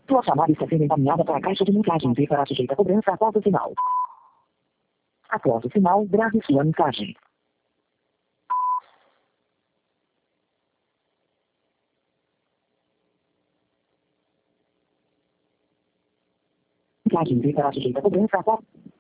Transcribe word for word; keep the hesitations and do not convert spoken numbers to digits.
Sua chamada está sendo encaminhada para a caixa de mensagens e será sujeita a cobrança após o sinal. Após o sinal, grave sua mensagem. Mensagem será sujeita a cobrança após...